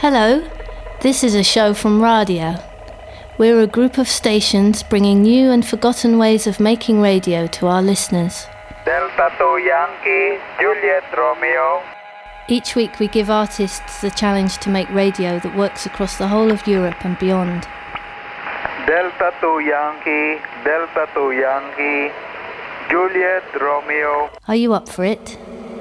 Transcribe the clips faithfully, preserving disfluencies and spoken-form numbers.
Hello, this is a show from Radio. We're a group of stations bringing new and forgotten ways of making radio to our listeners. Delta two Yankee, Juliet Romeo. Each week we give artists the challenge to make radio that works across the whole of Europe and beyond. Delta two Yankee, Delta two Yankee, Juliet Romeo. Are you up for it?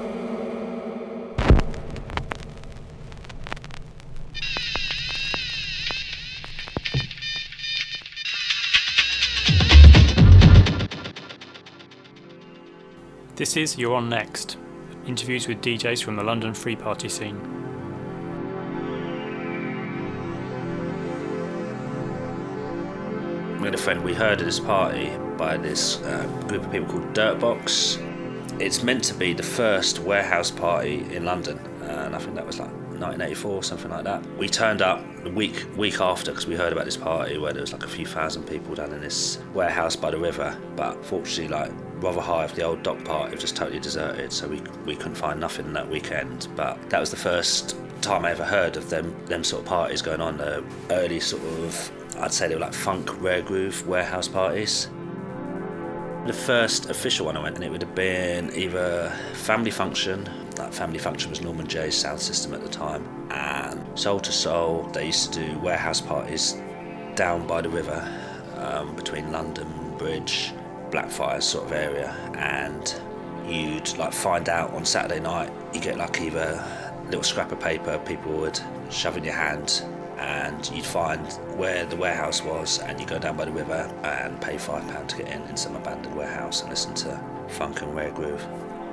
This is You're On Next, interviews with D Js from the London free party scene. Me and a friend, we heard of this party by this uh, group of people called Dirtbox. It's meant to be the first warehouse party in London, uh, and I think that was like nineteen eighty-four, something like that. We turned up the week week after because we heard about this party where there was like a few thousand people down in this warehouse by the river, but fortunately, like Rotherhithe, the old dock part, it was just totally deserted, so we we couldn't find nothing that weekend. But that was the first time I ever heard of them them sort of parties going on. The early sort of, I'd say they were like funk, rare groove warehouse parties. The first official one I went, and it would have been either Family Function. That Family Function was Norman Jay's sound system at the time, and Soul to Soul. They used to do warehouse parties down by the river, um, between London Bridge, Blackfriars sort of area, and you'd like find out on Saturday night. You get like either a little scrap of paper people would shove in your hand, and you'd find where the warehouse was, and you go down by the river and pay five pounds to get in in some abandoned warehouse and listen to funk and rare groove.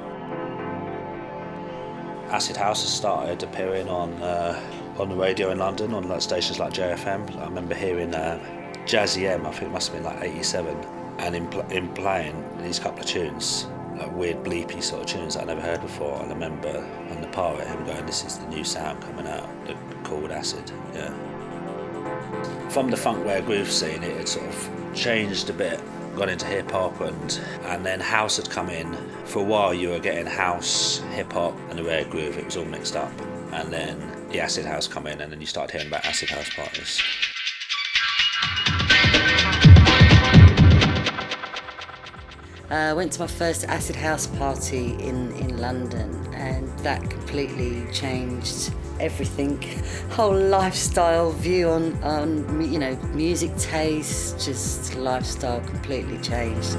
Acid House has started appearing on uh, on the radio in London, on like stations like J F M. I remember hearing uh, Jazzy M, I think it must have been like eighty-seven, and in, pl- in playing these couple of tunes, like weird bleepy sort of tunes that I never heard before. And I remember on the part him going, "This is the new sound coming out, called Acid." Yeah. From the funk rare groove scene, it had sort of changed a bit, got into hip hop, and and then house had come in. For a while, you were getting house, hip hop, and the rare groove. It was all mixed up, and then the acid house come in, and then you started hearing about acid house parties. I uh, went to my first acid house party in, in London, and that completely changed everything. Whole lifestyle view on, on you know, music taste, just lifestyle completely changed.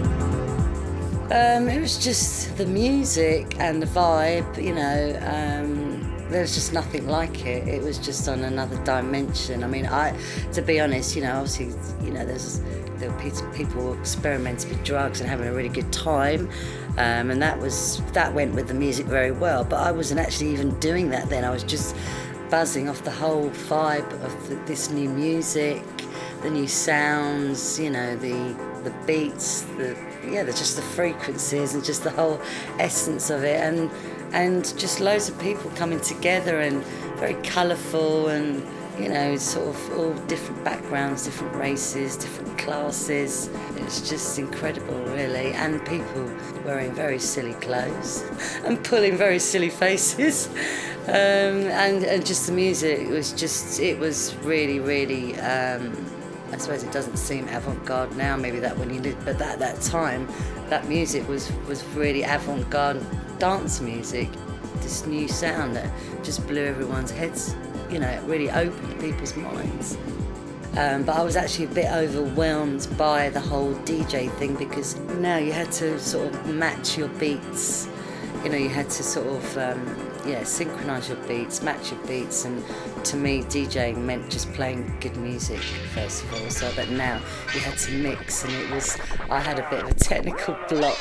Um, it was just the music and the vibe, you know, um, there was just nothing like it. It was just on another dimension. I mean, I, to be honest, you know, obviously, you know, there's there were people experimenting with drugs and having a really good time, um, and that was that went with the music very well. But I wasn't actually even doing that then. I was just buzzing off the whole vibe of the, this new music, the new sounds, you know, the the beats, the yeah, the, just the frequencies and just the whole essence of it, and and just loads of people coming together and very colourful, and you know, sort of all different backgrounds, different races, different classes. It's just incredible, really, and people wearing very silly clothes and pulling very silly faces, um, and and just the music was just it was really really. Um, I suppose it doesn't seem avant-garde now, maybe that when you did, but at that time, that music was, was really avant-garde dance music. This new sound that just blew everyone's heads, you know, it really opened people's minds. Um, but I was actually a bit overwhelmed by the whole D J thing, because now you had to sort of match your beats, you know, you had to sort of, um, yeah, synchronise your beats, match your beats, and to me DJing meant just playing good music first of all, so that now you had to mix, and it was, I had a bit of a technical block.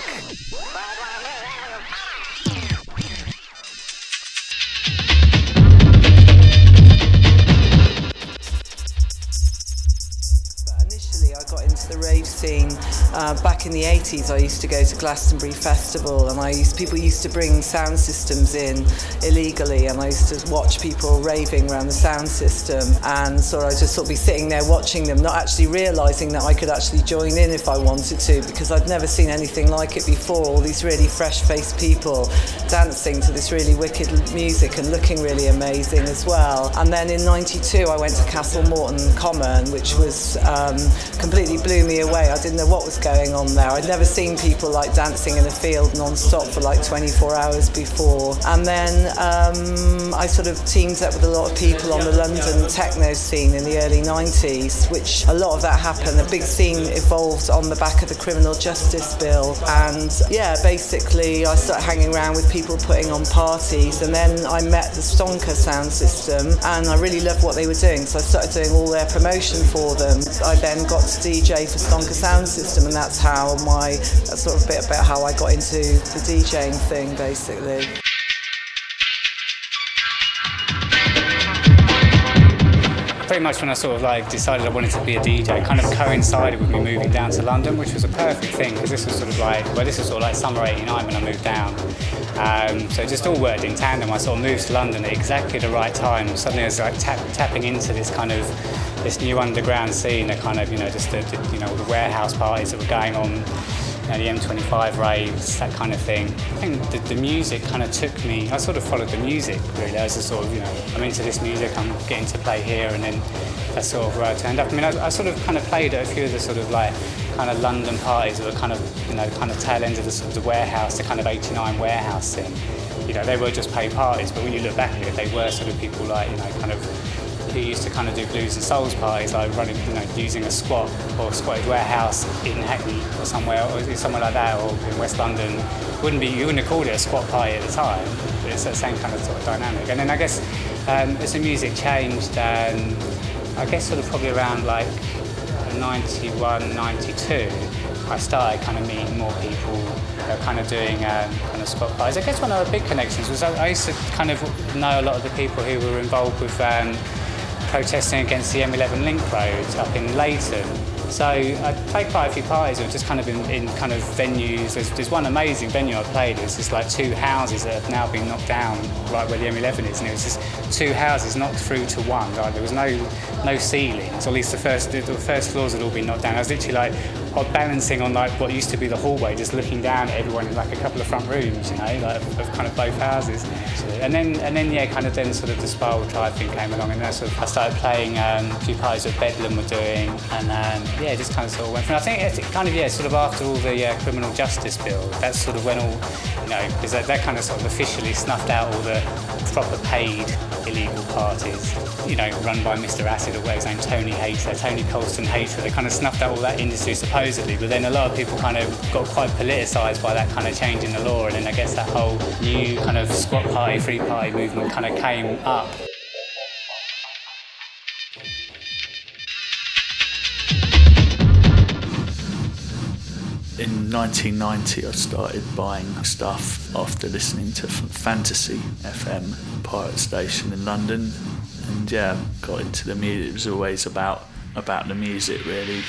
Initially I got into the rave scene Uh, back in the eighties, I used to go to Glastonbury Festival, and I used people used to bring sound systems in illegally, and I used to watch people raving around the sound system, and so I'd just sort of be sitting there watching them, not actually realising that I could actually join in if I wanted to, because I'd never seen anything like it before. All these really fresh-faced people dancing to this really wicked music and looking really amazing as well. And then in ninety-two, I went to Castle Morton Common, which was um, completely blew me away. I didn't know what was going on there. I'd never seen people like dancing in a field non-stop for like twenty-four hours before. And then um, I sort of teamed up with a lot of people on the London techno scene in the early nineties, which a lot of that happened. A big scene evolved on the back of the Criminal Justice Bill. And yeah, basically I started hanging around with people putting on parties, and then I met the Stonka sound system, and I really loved what they were doing, so I started doing all their promotion for them. I then got to D J for Stonka Sound System, and that's how my, that's sort of a bit about how I got into the DJing thing, basically. Pretty much when I sort of like decided I wanted to be a D J, it kind of coincided with me moving down to London, which was a perfect thing, because this was sort of like, well, this was sort of like summer eighty-nine when I moved down. Um, so it just all worked in tandem. I sort of moved to London at exactly the right time. Suddenly I was like tap, tapping into this kind of, this new underground scene, a kind of, you know, just the, the, you know, the warehouse parties that were going on, you know, the M twenty-five raves, that kind of thing. I think the, the music kind of took me, I sort of followed the music really. I was just sort of, you know, I'm into this music, I'm getting to play here, and then that's sort of where I turned up. I mean, I, I sort of kind of played at a few of the sort of like kind of London parties that were kind of, you know, kind of tail end of the sort of the warehouse, the kind of eighty-nine warehouse thing. You know, they were just paid parties, but when you look back at it, they were sort of people like, you know, kind of who used to kind of do blues and souls parties, like running, you know, using a squat or squatted warehouse in Hackney or somewhere, or somewhere like that, or in West London. Wouldn't be, you wouldn't have called it a squat party at the time, but it's the same kind of sort of dynamic. And then I guess um, as the music changed, um, I guess sort of probably around like ninety-one, ninety-two, I started kind of meeting more people who were kind of doing um, kind of squat parties. I guess one of the big connections was I, I used to kind of know a lot of the people who were involved with um, protesting against the M eleven link road up in Leighton. So I played quite a few parties, or just kind of in, in kind of venues. There's, there's one amazing venue I played. It's just like two houses that have now been knocked down right where the M eleven is, and it was just two houses knocked through to one. Like, there was no no ceilings, or at least the first the first floors had all been knocked down. I was literally like balancing on like what used to be the hallway, just looking down at everyone in like a couple of front rooms, you know, like of, of kind of both houses. Actually. And then and then yeah, kind of then sort of the Spiral Drive thing came along, and then sort of I started playing um, a few parties that Bedlam were doing, and um, yeah, just kind of sort of went from. I think it kind of yeah, sort of after all the uh, Criminal Justice Bill, that's sort of when all, you know, because that, that kind of sort of officially snuffed out all the proper paid illegal parties, you know, run by Mister Acid or whatever his name, Tony Hater, Tony Colston Hater. They kind of snuffed out all that industry supposedly, but then a lot of people kind of got quite politicised by that kind of change in the law, and then I guess that whole new kind of squat party, free party movement kind of came up. In nineteen ninety, I started buying stuff after listening to Fantasy F M, pirate station in London, and yeah, got into the music. It was always about about the music, really.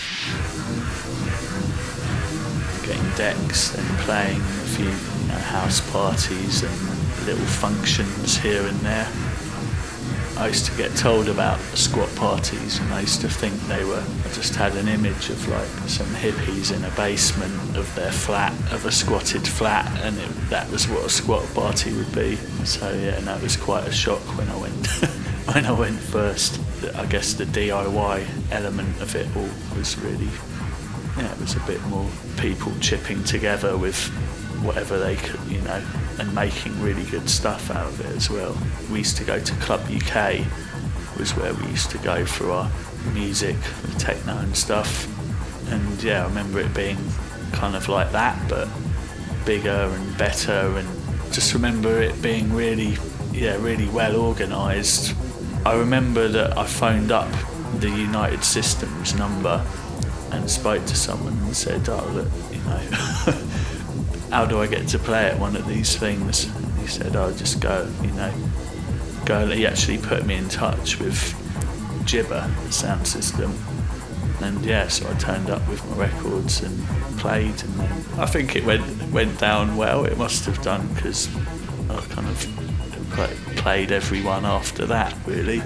Getting decks and playing a few, you know, house parties and little functions here and there. I used to get told about squat parties, and I used to think they were, I just had an image of like some hippies in a basement of their flat, of a squatted flat, and it, that was what a squat party would be. So yeah, and that was quite a shock when I went when I went first. I guess the D I Y element of it all was really, yeah, it was a bit more people chipping together with whatever they could, you know, and making really good stuff out of it as well. We used to go to Club U K, was where we used to go for our music, techno and stuff. And yeah, I remember it being kind of like that, but bigger and better, and just remember it being really, yeah, really well organised. I remember that I phoned up the United Systems number and spoke to someone and said, oh look, you know, how do I get to play at one of these things? And he said, oh, just go, you know, go. He actually put me in touch with Jibber, the sound system, And yeah, so I turned up with my records and played, and then I think it went went down well. It must have done, because I kind of play, played everyone after that, really.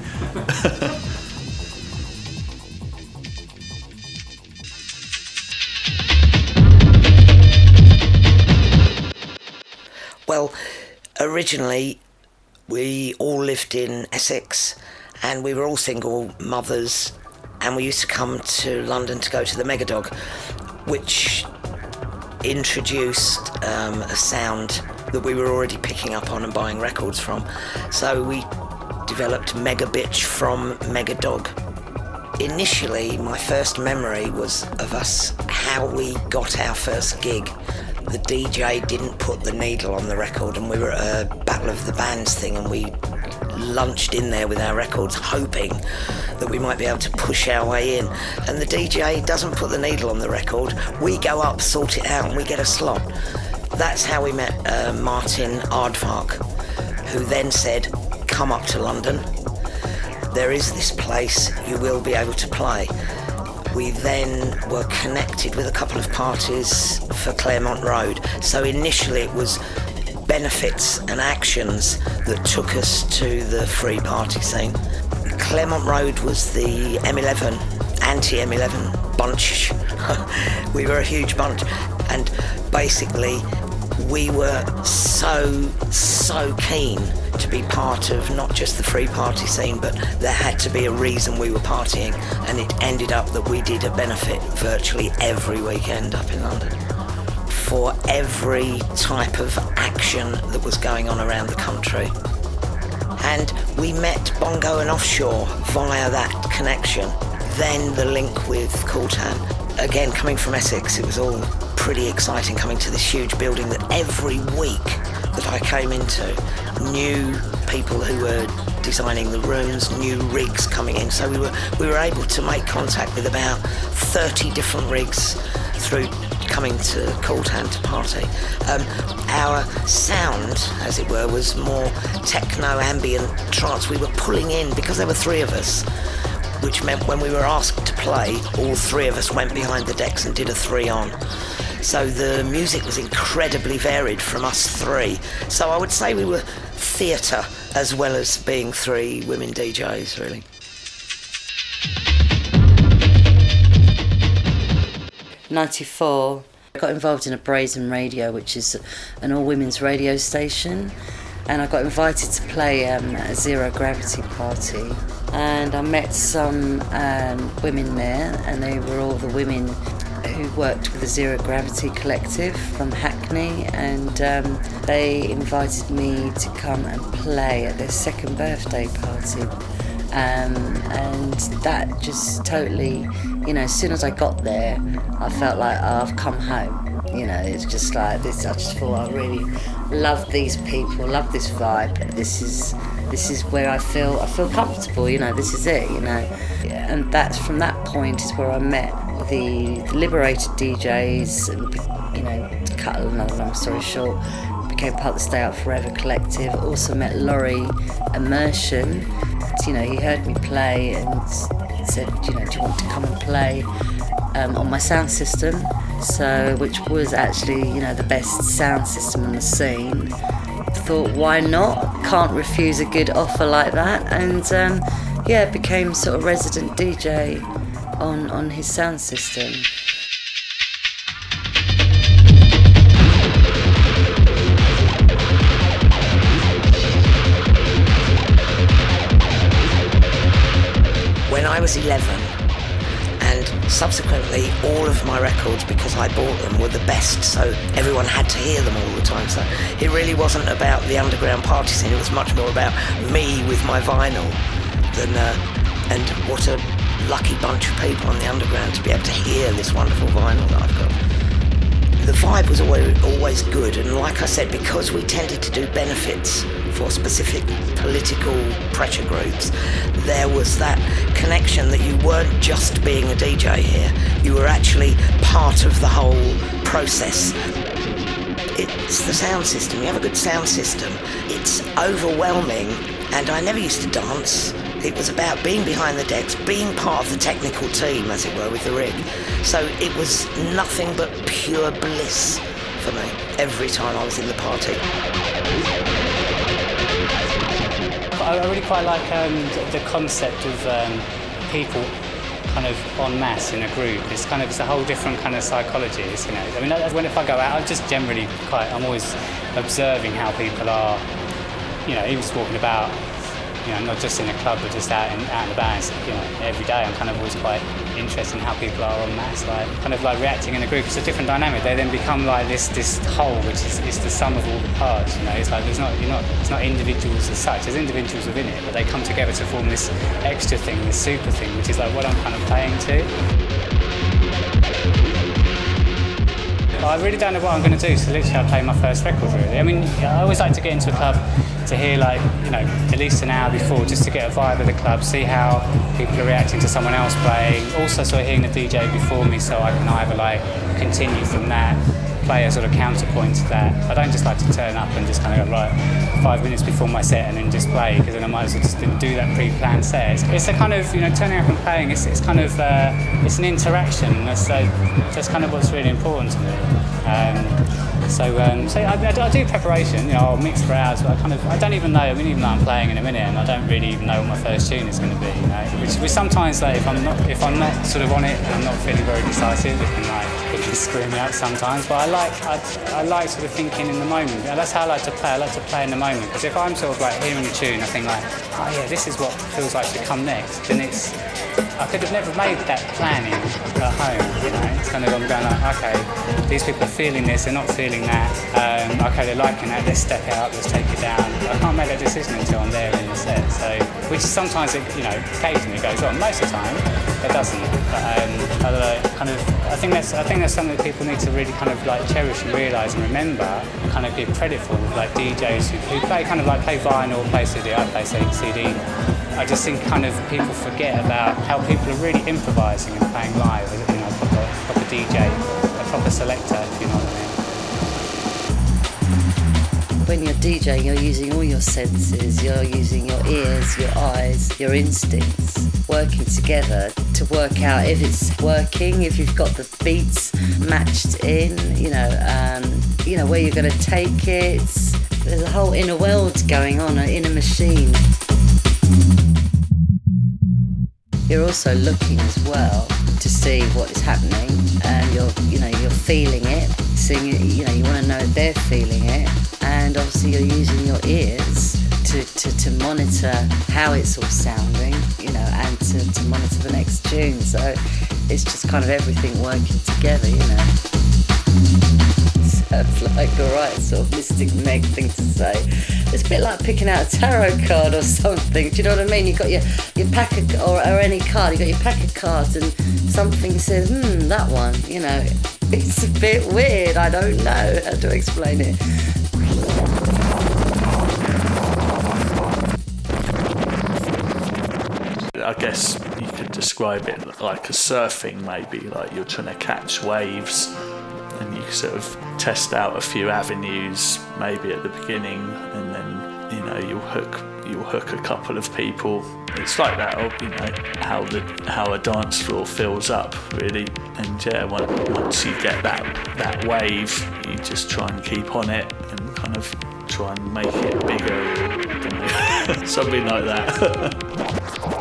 Well, originally we all lived in Essex, and we were all single mothers, and we used to come to London to go to the Megadog, which introduced um, a sound that we were already picking up on and buying records from. So we developed Megabitch from Megadog. Initially, my first memory was of us, how we got our first gig. The D J didn't put the needle on the record, and we were at a Battle of the Bands thing, and we lunched in there with our records, hoping that we might be able to push our way in. And the D J doesn't put the needle on the record. We go up, sort it out, and we get a slot. That's how we met uh, Martin Aardvark, who then said, come up to London. There is this place, you will be able to play. We then were connected with a couple of parties for Claremont Road. So initially it was benefits and actions that took us to the free party scene. Claremont Road was the M eleven, anti-M eleven bunch. We were a huge bunch, and basically we were so, so keen to be part of not just the free party scene, but there had to be a reason we were partying, and it ended up that we did a benefit virtually every weekend up in London for every type of action that was going on around the country. And we met Bongo and Offshore via that connection. Then the link with Cool Tan. Again, coming from Essex, it was all pretty exciting, coming to this huge building that every week that I came into, new people who were designing the rooms, new rigs coming in. So we were we were able to make contact with about thirty different rigs through coming to Cool Tan to party. Um, our sound, as it were, was more techno, ambient, trance. We were pulling in, because there were three of us, which meant when we were asked to play, all three of us went behind the decks and did a three on. So the music was incredibly varied from us three. So I would say we were theatre as well as being three women D Js, really. ninety-four, I got involved in a Brazen Radio, which is an all-women's radio station, and I got invited to play um, a Zero Gravity party, and I met some um, women there, and they were all the women who worked with the Zero Gravity Collective from Hackney, and um, they invited me to come and play at their second birthday party. Um, and that just totally, you know, as soon as I got there, I felt like, oh, I've come home. You know, it's just like this. I just thought I really love these people, love this vibe. This is this is where I feel I feel comfortable. You know, this is it. You know, and that's from that point is where I met the, the Liberated D Js. And, you know, to cut another long story short, became part of the Stay Out Forever collective. Also met Laurie Immersion. You know, he heard me play and said, you know, do you want to come and play um, on my sound system? So, which was actually, you know, the best sound system on the scene. Thought, why not? Can't refuse a good offer like that. And um, yeah, became sort of resident D J on, on his sound system. When I was eleven, and subsequently all of my records, because I bought them, were the best, so everyone had to hear them all the time. So it really wasn't about the underground party scene, it was much more about me with my vinyl than uh, and what a lucky bunch of people on the underground to be able to hear this wonderful vinyl that I've got. The vibe was always, always good, and like I said, because we tended to do benefits for specific political pressure groups, there was that connection that you weren't just being a D J here, you were actually part of the whole process. It's the sound system. You have a good sound system, it's overwhelming, and I never used to dance. It was about being behind the decks, being part of the technical team, as it were, with the rig. So it was nothing but pure bliss for me every time I was in the party. I really quite like um, the concept of um, people kind of en masse in a group. It's kind of it's a whole different kind of psychology. It's, you know, I mean, when if I go out, I'm just generally quite. I'm always observing how people are. You know, even just walking about. You know, not just in a club, but just out, in, out and about. You know, every day I'm kind of always quite interested in how people are en masse, like kind of like reacting in a group. It's a different dynamic. They then become like this this whole, which is, is the sum of all the parts. You know, it's like there's not you're not it's not individuals as such. There's individuals within it, but they come together to form this extra thing, this super thing, which is like what I'm kind of playing to. I really don't know what I'm going to do, so literally I play my first record really. I mean, I always like to get into a club to hear like, you know, at least an hour before, just to get a vibe of the club, see how people are reacting to someone else playing. Also sort of hearing the D J before me so I can either like continue from that, play a sort of counterpoint to that. I don't just like to turn up and just kind of go, right, five minutes before my set and then just play, because then I might as well just do that pre-planned set. It's, it's a kind of, you know, turning up and playing, it's, it's kind of, uh, it's an interaction. That's, uh, that's kind of what's really important to me. Um, so, um, so I, I, I do preparation, you know, I'll mix for hours, but I kind of, I don't even know, I mean, even though I'm playing in a minute, and I don't really even know what my first tune is going to be, you know, which, which sometimes, like, if I'm not, if I'm not sort of on it and I'm not feeling very decisive, it can, like, it can screw me out sometimes, but I like, I, I like sort of thinking in the moment. That's how I like to play, I like to play in the moment, because if I'm sort of, like, hearing a tune, I think, like, oh yeah, this is what feels like to come next, then it's, I could have never made that planning at home, you know. It's kind of, I'm going like, okay, these people are feeling this, they're not feeling that, um, okay, they're liking that, let's step it up, let's take it down. I can't make that decision until I'm there in the set, so, which sometimes, it, you know, occasionally goes on. Most of the time, it doesn't. But, um, I don't know, kind of, I think that's, I think that's something that people need to really kind of like cherish and realise and remember, and kind of give credit for, like D Js who, who play kind of like play vinyl, play C D, I play C D. I just think kind of people forget about how people are really improvising and playing live, you know, a proper, proper D J, a proper selector, if you know what I mean. When you're DJing, you're using all your senses, you're using your ears, your eyes, your instincts, working together to work out if it's working, if you've got the beats matched in, you know, um, you know, where you're going to take it. There's a whole inner world going on, an inner machine. You're also looking as well to see what is happening, and you're, you know, you're feeling it. Seeing it, you know, you want to know if they're feeling it, and obviously you're using your ears to, to, to monitor how it's all sounding, you know, and to, to monitor the next tune. So it's just kind of everything working together, you know. Sounds like a right sort of Mystic Meg thing to say. It's a bit like picking out a tarot card or something. Do you know what I mean? You've got your, your pack of, or, or any card, you've got your pack of cards and something says, hmm, that one, you know. It's a bit weird, I don't know how to explain it. I guess you could describe it like a surfing, maybe, like you're trying to catch waves and you sort of test out a few avenues maybe at the beginning, and then, you know, you'll hook you'll hook a couple of people. It's like that, or, you know, how the how a dance floor fills up, really. And yeah, once you get that that wave, you just try and keep on it and kind of try and make it bigger, or, you know, something like that.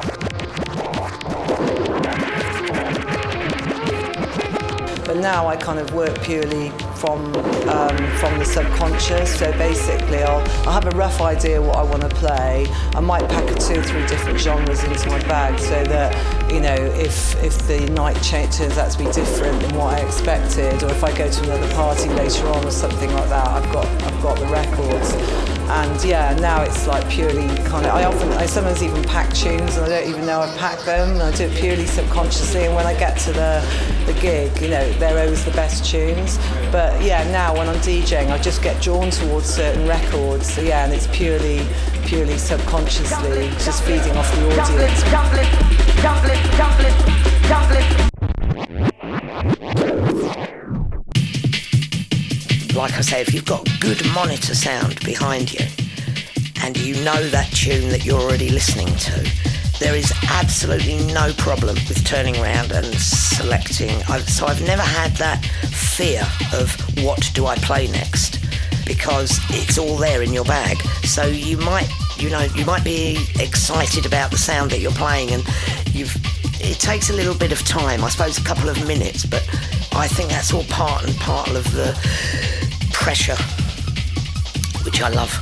But now I kind of work purely from um, from the subconscious. So basically, I'll I'll have a rough idea what I want to play. I might pack a two or three different genres into my bag, so that, you know, if if the night change turns out to be different than what I expected, or if I go to another party later on or something like that, I've got I've got the records. And yeah, now it's like purely kind of, I often, I sometimes even pack tunes and I don't even know I've packed them, and I do it purely subconsciously, and when I get to the, the gig, you know, they're always the best tunes. But yeah, now when I'm DJing, I just get drawn towards certain records, so yeah, and it's purely, purely subconsciously just feeding off the audience. Like I say, if you've got good monitor sound behind you and you know that tune that you're already listening to, there is absolutely no problem with turning around and selecting. I've, so I've never had that fear of what do I play next, because it's all there in your bag. So you might, you know, you might be excited about the sound that you're playing, and you've. It takes a little bit of time, I suppose, a couple of minutes, but I think that's all part and parcel of the pressure, which I love.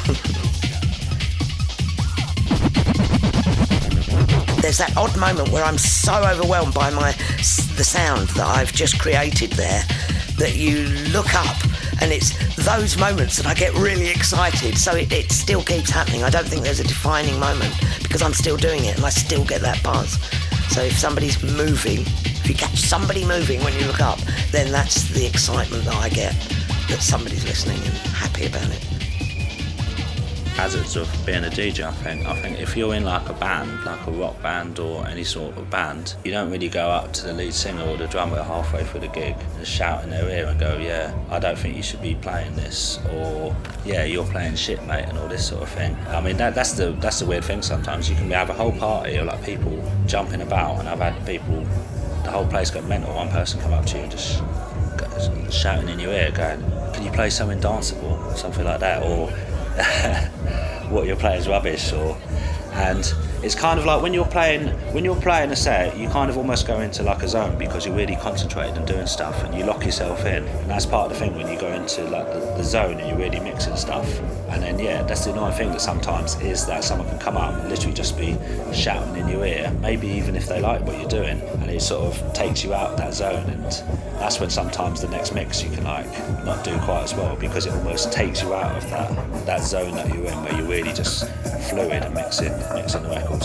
There's that odd moment where I'm so overwhelmed by my the sound that I've just created there that you look up, and it's those moments that I get really excited. So it, it still keeps happening. I don't think there's a defining moment, because I'm still doing it and I still get that buzz. So if somebody's moving, if you catch somebody moving when you look up, then that's the excitement that I get, that somebody's listening and happy about it. Hazards of being a D J, I think. I think if you're in like a band, like a rock band or any sort of band, you don't really go up to the lead singer or the drummer halfway through the gig and shout in their ear and go, yeah, I don't think you should be playing this, or yeah, you're playing shit, mate, and all this sort of thing. I mean, that, that's the that's the weird thing sometimes. You can have a whole party of like people jumping about, and I've had people, the whole place go mental. One person come up to you and just go, shouting in your ear, going, can you play something danceable, something like that, or what you're playing is rubbish, or and it's kind of like when you're playing when you're playing a set, you kind of almost go into like a zone because you're really concentrated and doing stuff, and you lock yourself in, and that's part of the thing when you go into like the, the zone and you're really mixing stuff. And then yeah, that's the annoying thing that sometimes is that someone can come up and literally just be shouting in your ear, maybe even if they like what you're doing, and it sort of takes you out of that zone, and that's when sometimes the next mix you can like not do quite as well, because it almost takes you out of that that zone that you're in, where you're really just fluid and mixing mixing the records.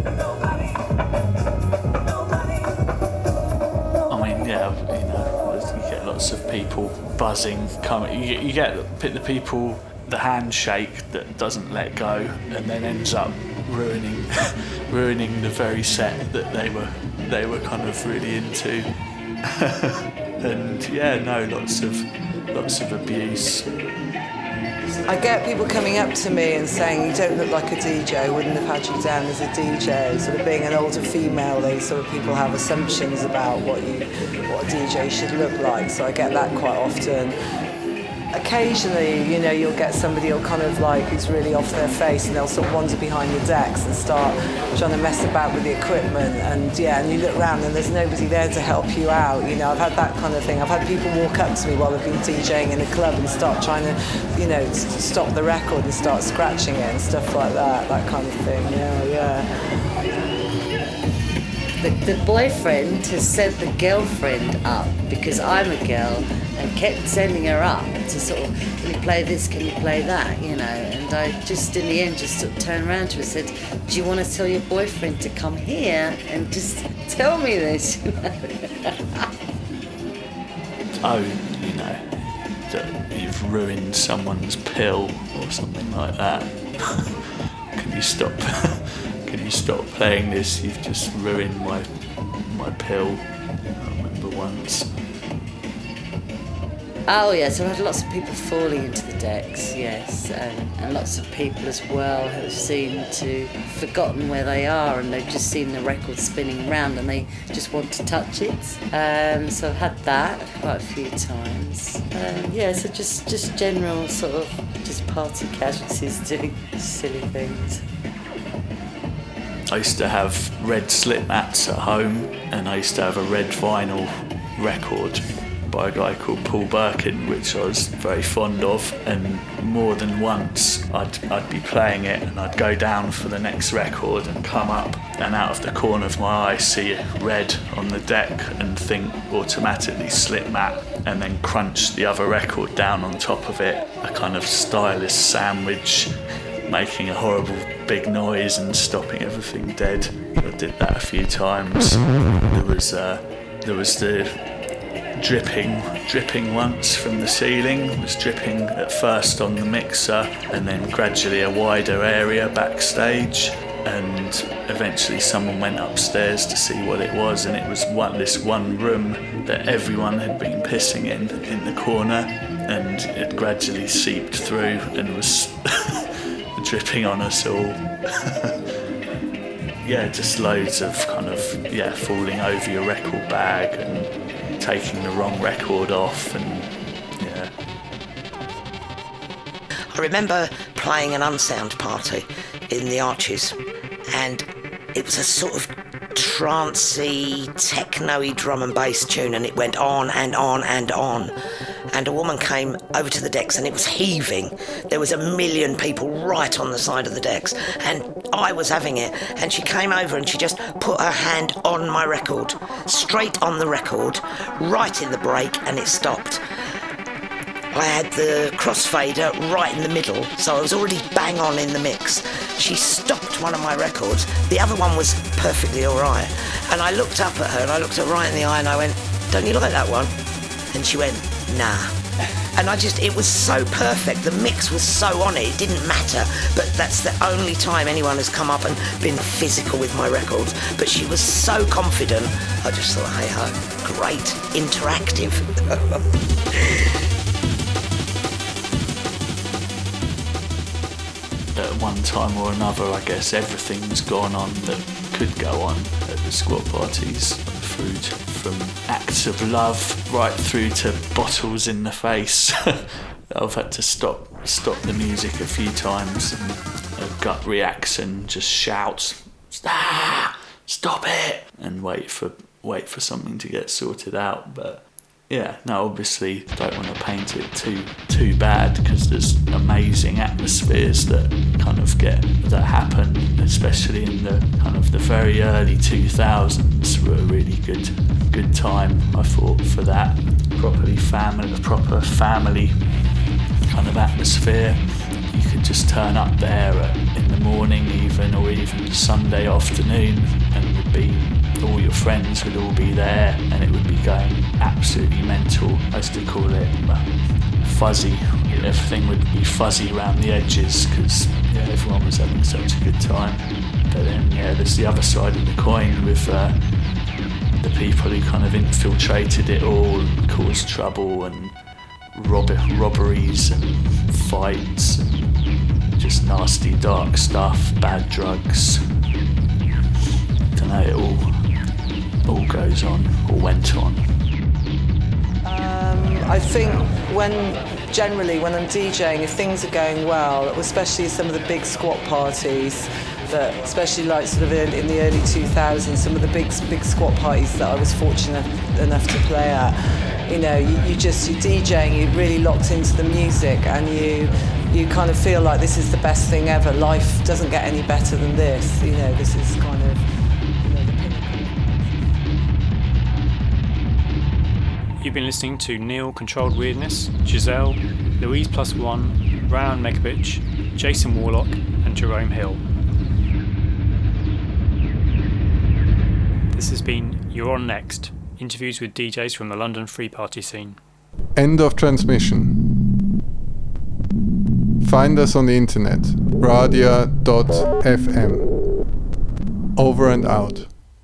I mean, yeah, you know, you get lots of people buzzing coming. You, you get the people, the handshake that doesn't let go, and then ends up ruining ruining the very set that they were they were kind of really into. And yeah, no, lots of lots of abuse. I get people coming up to me and saying, you don't look like a D J, I wouldn't have had you down as a D J. Sort of being an older female, they sort of people have assumptions about what you what a D J should look like, so I get that quite often. Occasionally, you know, you'll get somebody who'll kind of like, who's really off their face, and they'll sort of wander behind your decks and start trying to mess about with the equipment, and yeah, and you look around and there's nobody there to help you out, you know. I've had that kind of thing. I've had people walk up to me while they've been DJing in a club and start trying to, you know, s- stop the record and start scratching it and stuff like that, that kind of thing, yeah, yeah. The, the boyfriend has sent the girlfriend up because I'm a girl, and kept sending her up to sort of, can you play this, can you play that, you know, and I just in the end just sort of turned around to her and said, do you want to tell your boyfriend to come here and just tell me this, you know? Oh, you know, that you've ruined someone's pill or something like that. Can you stop can you stop playing this? You've just ruined my my pill. I remember once. Oh yes, I've had lots of people falling into the decks, yes, and, and lots of people as well who have seemed to have forgotten where they are, and they've just seen the record spinning around and they just want to touch it. Um, so I've had that quite a few times. Um, yeah, so just, just general sort of just party casualties doing silly things. I used to have red slip mats at home, and I used to have a red vinyl record by a guy called Paul Birkin, which I was very fond of, and more than once I'd, I'd be playing it and I'd go down for the next record and come up, and out of the corner of my eye see red on the deck and think automatically slip mat, and then crunch the other record down on top of it, a kind of stylus sandwich, making a horrible big noise and stopping everything dead. I did that a few times. There was uh, there was the dripping dripping once from the ceiling. It was dripping at first on the mixer, and then gradually a wider area backstage, and eventually someone went upstairs to see what it was, and it was one this one room that everyone had been pissing in in the corner, and it gradually seeped through and was dripping on us all. yeah, just loads of kind of, yeah, falling over your record bag and taking the wrong record off, and yeah. I remember playing an unsound party in the Arches, and it was a sort of trancey, techno-y drum and bass tune, and it went on and on and on. And a woman came over to the decks and it was heaving. There was a million people right on the side of the decks, and I was having it. And she came over and she just put her hand on my record, straight on the record, right in the break, and it stopped. I had the crossfader right in the middle, so I was already bang on in the mix. She stopped one of my records. The other one was perfectly all right. And I looked up at her and I looked her right in the eye and I went, "Don't you like that one?" And she went, "Nah." And I just, it was so perfect. The mix was so on it, it didn't matter. But that's the only time anyone has come up and been physical with my records. But she was so confident, I just thought, hey ho, great, interactive. At one time or another, I guess everything's gone on that could go on at the squat parties, through to, from acts of love right through to bottles in the face. I've had to stop stop the music a few times, and a gut reaction, just shout, "Ah, stop it!" and wait for wait for something to get sorted out. But yeah, no, obviously don't want to paint it too too bad, because there's amazing atmospheres that kind of get that happen, especially in the kind of the very early two thousands. Were a really good good time, I thought, for that properly family, a proper family kind of atmosphere. You could just turn up there at, in the morning even, or even Sunday afternoon, and would be all your friends would all be there, and it would be going absolutely mental. I used to call it fuzzy. Everything would be fuzzy around the edges, because yeah, everyone was having such a good time. But then yeah, there's the other side of the coin with uh, the people who kind of infiltrated it all, and caused trouble and rob- robberies and fights and just nasty dark stuff, bad drugs. Don't know, it all all goes on, or went on. Um, I think when, generally when I'm DJing, if things are going well, especially some of the big squat parties, that especially like sort of in the early two thousands, some of the big big squat parties that I was fortunate enough to play at, you know, you, you just, you're DJing, you're really locked into the music, and you you kind of feel like this is the best thing ever. Life doesn't get any better than this, you know, this is kind of, you know, the pinnacle. You've been listening to Neil Controlled Weirdness, Giselle, Louise Plus One, Round Megabitch, Jason Warlock, and Jerome Hill. This has been You're On Next, interviews with D Js from the London free party scene. End of transmission. Find us on the internet, radia dot f m. Over and out.